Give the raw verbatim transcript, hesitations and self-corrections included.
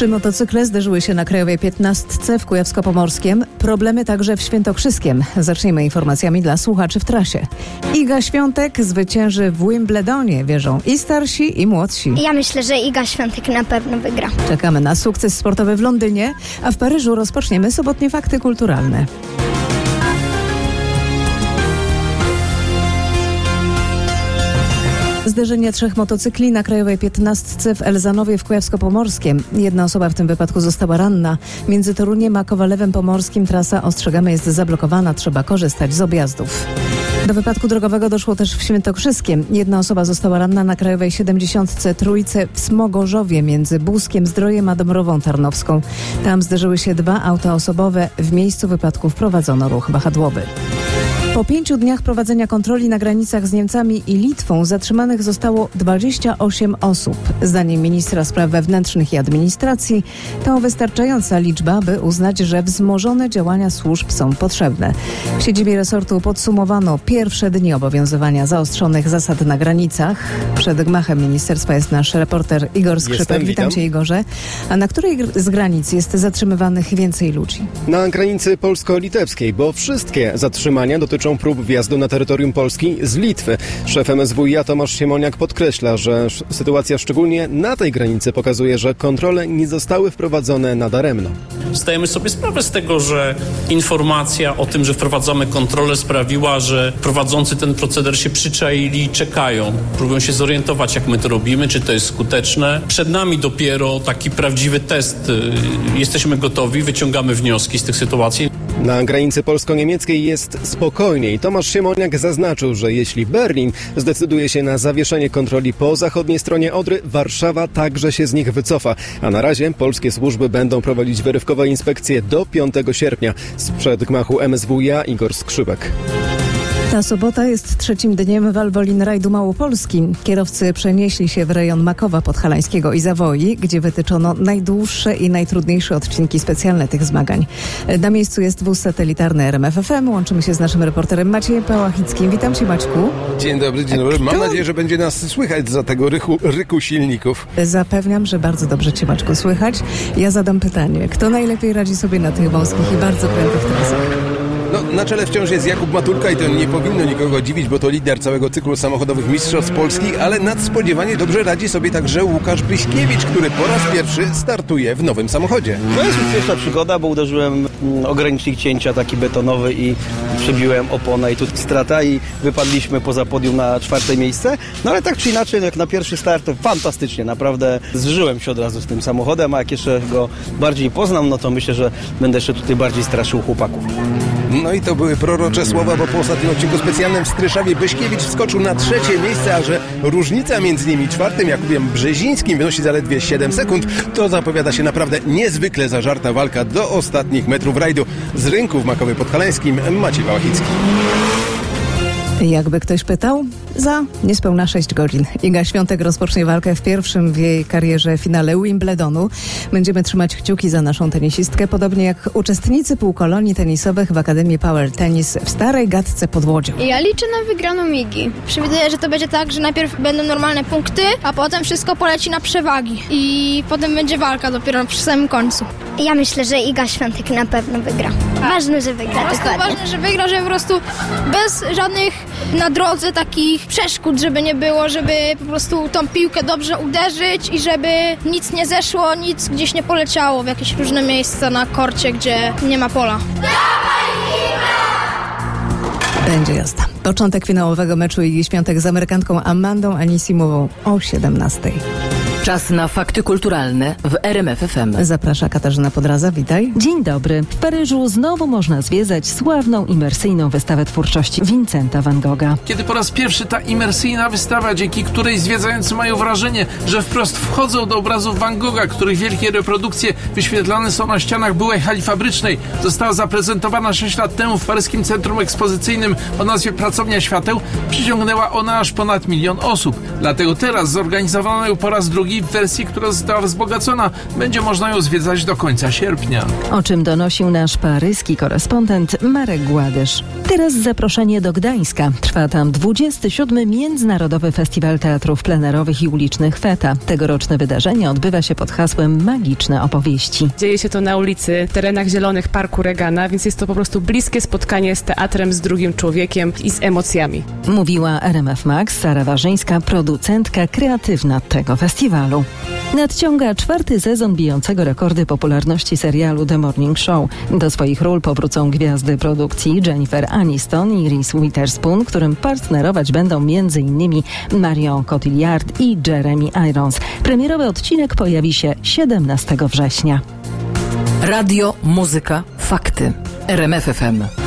Trzy motocykle zderzyły się na Krajowej piętnastce w Kujawsko-Pomorskiem. Problemy także w Świętokrzyskiem. Zaczniemy informacjami dla słuchaczy w trasie. Iga Świątek zwycięży w Wimbledonie, wierzą i starsi, i młodsi. Ja myślę, że Iga Świątek na pewno wygra. Czekamy na sukces sportowy w Londynie, a w Paryżu rozpoczniemy sobotnie fakty kulturalne. Zderzenie trzech motocykli na Krajowej piętnastce w Elzanowie w Kujawsko-Pomorskiem. Jedna osoba w tym wypadku została ranna. Między Toruniem a Kowalewem Pomorskim trasa, ostrzegamy, jest zablokowana. Trzeba korzystać z objazdów. Do wypadku drogowego doszło też w Świętokrzyskiem. Jedna osoba została ranna na Krajowej siedemdziesiątce Trójce w Smogorzowie między Buskiem Zdrojem a Dąbrową Tarnowską. Tam zderzyły się dwa auta osobowe. W miejscu wypadku wprowadzono ruch wahadłowy. Po pięciu dniach prowadzenia kontroli na granicach z Niemcami i Litwą zatrzymanych zostało dwadzieścia osiem osób. Zdaniem ministra spraw wewnętrznych i administracji to wystarczająca liczba, by uznać, że wzmożone działania służb są potrzebne. W siedzibie resortu podsumowano pierwsze dni obowiązywania zaostrzonych zasad na granicach. Przed gmachem ministerstwa jest nasz reporter Igor Skrzypek. Jestem, witam. witam Cię, Igorze. A na której z granic jest zatrzymywanych więcej ludzi? Na granicy polsko-litewskiej, bo wszystkie zatrzymania dotyczą prób wjazdu na terytorium Polski z Litwy. Szef M S W iA Tomasz Siemoniak podkreśla, że sytuacja szczególnie na tej granicy pokazuje, że kontrole nie zostały wprowadzone nadaremno. Zdajemy sobie sprawę z tego, że informacja o tym, że wprowadzamy kontrolę, sprawiła, że prowadzący ten proceder się przyczaili i czekają. Próbują się zorientować, jak my to robimy, czy to jest skuteczne. Przed nami dopiero taki prawdziwy test. Jesteśmy gotowi, wyciągamy wnioski z tych sytuacji. Na granicy polsko-niemieckiej jest spokojniej. Tomasz Siemoniak zaznaczył, że jeśli Berlin zdecyduje się na zawieszenie kontroli po zachodniej stronie Odry, Warszawa także się z nich wycofa. A na razie polskie służby będą prowadzić wyrywkowe inspekcje do piątego sierpnia. Sprzed gmachu M S W iA Igor Skrzypek. Ta sobota jest trzecim dniem Valvoline Rajdu Małopolski. Kierowcy przenieśli się w rejon Makowa Podhalańskiego i Zawoi, gdzie wytyczono najdłuższe i najtrudniejsze odcinki specjalne tych zmagań. Na miejscu jest wóz satelitarny R M F F M. Łączymy się z naszym reporterem Maciejem Pałachickim. Witam Cię, Maćku. Dzień dobry, dzień dobry. Mam nadzieję, że będzie nas słychać za tego ryku, ryku silników. Zapewniam, że bardzo dobrze Cię, Maćku, słychać. Ja zadam pytanie. Kto najlepiej radzi sobie na tych wąskich i bardzo prędkich trasach? No, na czele wciąż jest Jakub Matulka i to nie powinno nikogo dziwić, bo to lider całego cyklu samochodowych mistrzostw Polski, ale nadspodziewanie dobrze radzi sobie także Łukasz Byśkiewicz, który po raz pierwszy startuje w nowym samochodzie. To jest już pierwsza przygoda, bo uderzyłem ogranicznik cięcia taki betonowy i przebiłem oponę i tu strata i wypadliśmy poza podium na czwarte miejsce. No ale tak czy inaczej, jak na pierwszy start, to fantastycznie, naprawdę zżyłem się od razu z tym samochodem, a jak jeszcze go bardziej poznam, no to myślę, że będę jeszcze tutaj bardziej straszył chłopaków. No i to były prorocze słowa, bo po ostatnim odcinku specjalnym w Stryszawie Byśkiewicz wskoczył na trzecie miejsce, a że różnica między nimi czwartym Jakubem Brzezińskim wynosi zaledwie siedem sekund, to zapowiada się naprawdę niezwykle zażarta walka do ostatnich metrów rajdu. Z rynku w Makowie Podhalańskim Maciej Pałachicki. Jakby ktoś pytał, za niespełna sześć godzin. Iga Świątek rozpocznie walkę w pierwszym w jej karierze finale Wimbledonu. Będziemy trzymać kciuki za naszą tenisistkę, podobnie jak uczestnicy półkolonii tenisowych w Akademii Power Tennis w Starej Gatce pod Łodzią. Ja liczę na wygraną Igi. Przewiduję, że to będzie tak, że najpierw będą normalne punkty, a potem wszystko poleci na przewagi. I potem będzie walka dopiero przy samym końcu. Ja myślę, że Iga Świątek na pewno wygra. Ważne, że wygra. Po prostu ważne, że wygra, że po prostu bez żadnych na drodze takich przeszkód, żeby nie było, żeby po prostu tą piłkę dobrze uderzyć i żeby nic nie zeszło, nic gdzieś nie poleciało w jakieś różne miejsca na korcie, gdzie nie ma pola. Będzie jazda. Początek finałowego meczu Igi Świątek z Amerykantką Amandą Anisimową o siedemnastej. Czas na fakty kulturalne w R M F F M. Zaprasza Katarzyna Podraza, witaj. Dzień dobry. W Paryżu znowu można zwiedzać sławną imersyjną wystawę twórczości Vincenta van Gogha. Kiedy po raz pierwszy ta imersyjna wystawa, dzięki której zwiedzający mają wrażenie, że wprost wchodzą do obrazów Van Gogha, których wielkie reprodukcje wyświetlane są na ścianach byłej hali fabrycznej, została zaprezentowana sześć lat temu w paryskim centrum ekspozycyjnym o nazwie Pracownia Świateł, przyciągnęła ona aż ponad milion osób. Dlatego teraz zorganizowano ją po raz drugi drugiej wersji, która została wzbogacona. Będzie można ją zwiedzać do końca sierpnia. O czym donosił nasz paryski korespondent Marek Gładysz. Teraz zaproszenie do Gdańska. Trwa tam dwudziesty siódmy Międzynarodowy Festiwal Teatrów Plenerowych i Ulicznych Feta. Tegoroczne wydarzenie odbywa się pod hasłem Magiczne opowieści. Dzieje się to na ulicy, w terenach zielonych Parku Regana, więc jest to po prostu bliskie spotkanie z teatrem, z drugim człowiekiem i z emocjami. Mówiła R M F Max Sara Warzyńska, producentka kreatywna tego festiwalu. Nadciąga czwarty sezon bijącego rekordy popularności serialu The Morning Show. Do swoich ról powrócą gwiazdy produkcji Jennifer Aniston i Reese Witherspoon, którym partnerować będą między innymi Marion Cotillard i Jeremy Irons. Premierowy odcinek pojawi się siedemnastego września. Radio, muzyka, fakty. R M F F M.